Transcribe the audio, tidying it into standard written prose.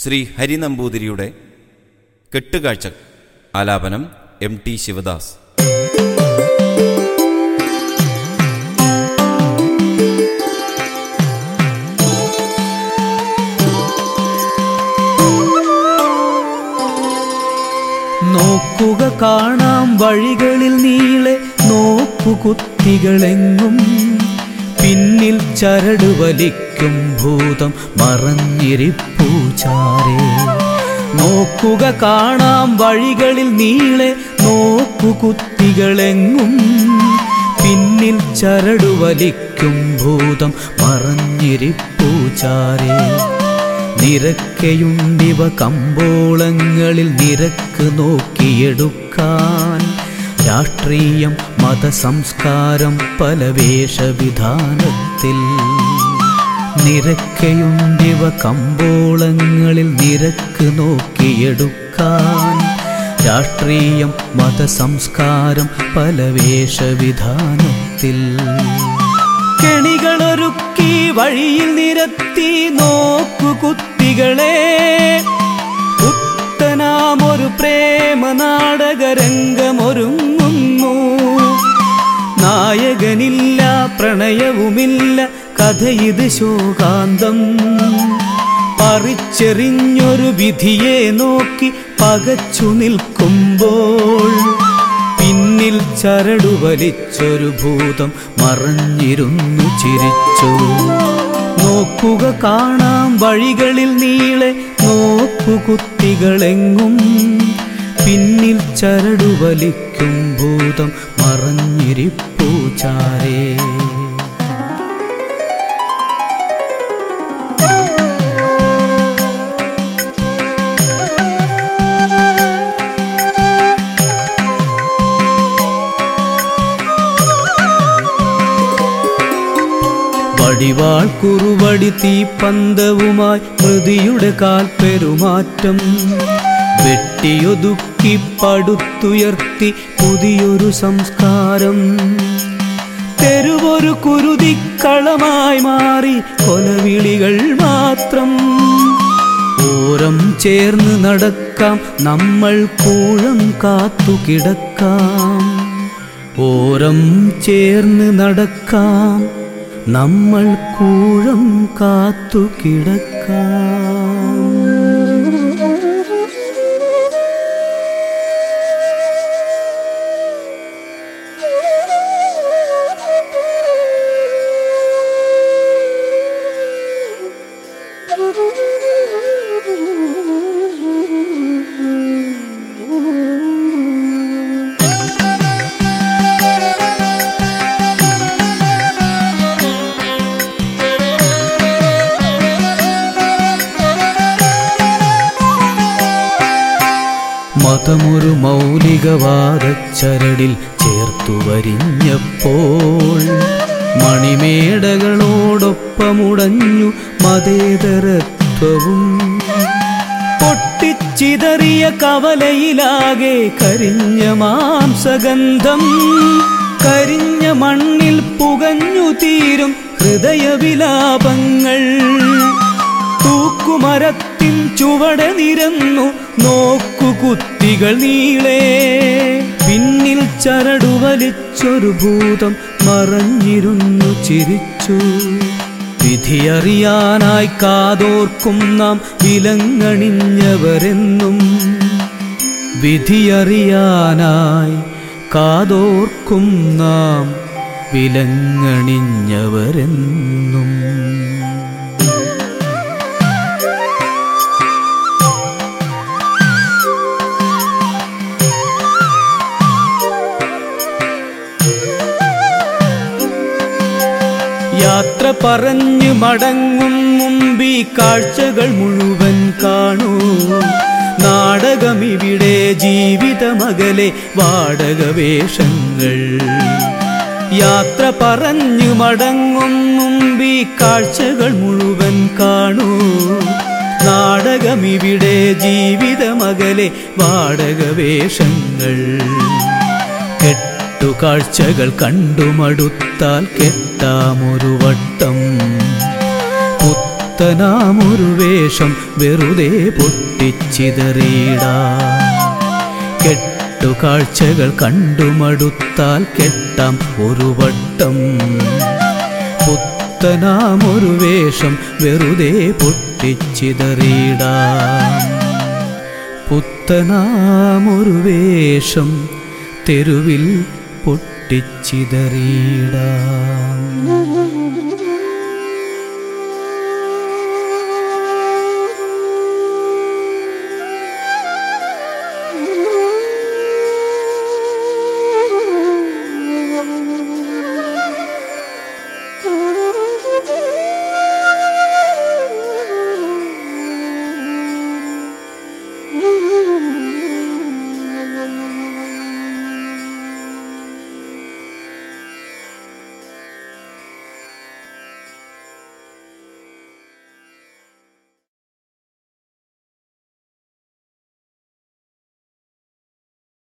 ശ്രീ ഹരി നമ്പൂതിരിയുടെ കെട്ടുകാഴ്ച. ആലാപനം MT ശിവദാസ്. നോക്കുക കാണാം വഴികളിൽ നീളെ നോക്കുകുത്തികളെങ്ങും, പിന്നിൽ ചരട് വലിക്കും ഭൂതം മറഞ്ഞിരിപ്പൂചാരേ. നോക്കുക കാണാം വഴികളിൽ നീളെ നോക്കുകുത്തികളെങ്ങും, പിന്നിൽ ചരട് വലിക്കും ഭൂതം മറഞ്ഞിരിപ്പൂചാരേ. നിരക്കെയുണ്ടിവ കമ്പോളങ്ങളിൽ നിരക്ക് നോക്കിയെടുക്കാൻ, രാഷ്ട്രീയം മതസംസ്കാരം പല വേഷവിധാനത്തിൽ. നിരക്കെയുണ്ടിവ കമ്പോളങ്ങളിൽ നിരക്ക് നോക്കിയെടുക്കാൻ, രാഷ്ട്രീയം മതസംസ്കാരം പല വേഷവിധാനത്തിൽ. കെണികളൊരുക്കി വഴിയിൽ നിരത്തി നോക്കുകുത്തികളെ, പുത്തനാമൊരു പ്രേമ നാടകരംഗമൊരുങ്ങുന്നു. നായകനില്ല, പ്രണയവുമില്ല, കഥയിത് ശോകാന്തം. പറിച്ചെറിഞ്ഞൊരു വിധിയെ നോക്കി പകച്ചു നിൽക്കുമ്പോൾ, പിന്നിൽ ചരടു വലിച്ചൊരു ഭൂതം മറഞ്ഞിരുന്നു ചിരിച്ചു. നോക്കുക കാണാം വഴികളിൽ നീളെ നോക്കുകുത്തികളെങ്ങും, പിന്നിൽ ചരടു വലിക്കും ഭൂതം മറഞ്ഞിരിപ്പൂചാരേ. വടിവാൾ കുറുവടി തീപ്പന്തവുമായി മൃതിയുടെ കാൽപ്പെരുമാറ്റം, വെട്ടിയൊതുക്കി പടുത്തുയർത്തി പുതിയൊരു സംസ്കാരം. തെരുവൊരു കുരുതിക്കളമായി മാറി കൊലവിളികൾ മാത്രം. ഓരം ചേർന്ന് നടക്കാം നമ്മൾ കൂഴം കാത്തുകിടക്കാം, ഓരം ചേർന്ന് നടക്കാം നമ്മൾ കൂഴം കാത്തുകിടക്കാം. മതമൊരു മൗലികവാദച്ചരടിൽ ചേർത്തു വരിഞ്ഞപ്പോൾ, മണിമേടകളോടൊപ്പമുടഞ്ഞു മതേതരത്വവും. പൊട്ടിച്ചിതറിയ കവലയിലാകെ കരിഞ്ഞ മാംസഗന്ധം, കരിഞ്ഞ മണ്ണിൽ പുകഞ്ഞു തീരും ഹൃദയവിലാപങ്ങൾ. തൂക്കുമരത്തിൻ ചുവടെ നിരന്നു നോക്കുകുത്തികൾ നീളെ, പിന്നിൽ ചരടു വലിച്ചൊരു ഭൂതം മറഞ്ഞിരുന്നു ചിരിച്ചു. വിധിയറിയാനായി കാതോർക്കും നാം വിലങ്ങണിഞ്ഞവരെന്നും, വിധിയറിയാനായി കാതോർക്കും നാം വിലങ്ങണിഞ്ഞവരെന്നും. യാത്ര പറഞ്ഞു മടങ്ങും മുമ്പീ കാഴ്ചകൾ മുഴുവൻ കാണൂ. നാടകമിവിടെ ജീവിതമകലെ വാടകവേഷങ്ങൾ. യാത്ര പറഞ്ഞു മടങ്ങും മുമ്പീ കാഴ്ചകൾ മുഴുവൻ കാണൂ. നാടകമിവിടെ ജീവിതമകലെ വാടകവേഷങ്ങൾ. കാഴ്ചകൾ കണ്ടുമടുത്താൽ കെട്ടാമൊരു വട്ടം. പുത്തനാമൊരു വേഷം വെറുതെ പൊട്ടിച്ചിതറിയിടാം. കെട്ടുകാഴ്ചകൾ കണ്ടുമടുത്താൽ കെട്ടാം ഒരു വട്ടം. പുത്തനാമൊരു വേഷം വെറുതെ പൊട്ടിച്ചിതറിയിടാം. പുത്തനാമൊരു വേഷം തെരുവിൽ പൊട്ടിച്ചിതറിയിടാം.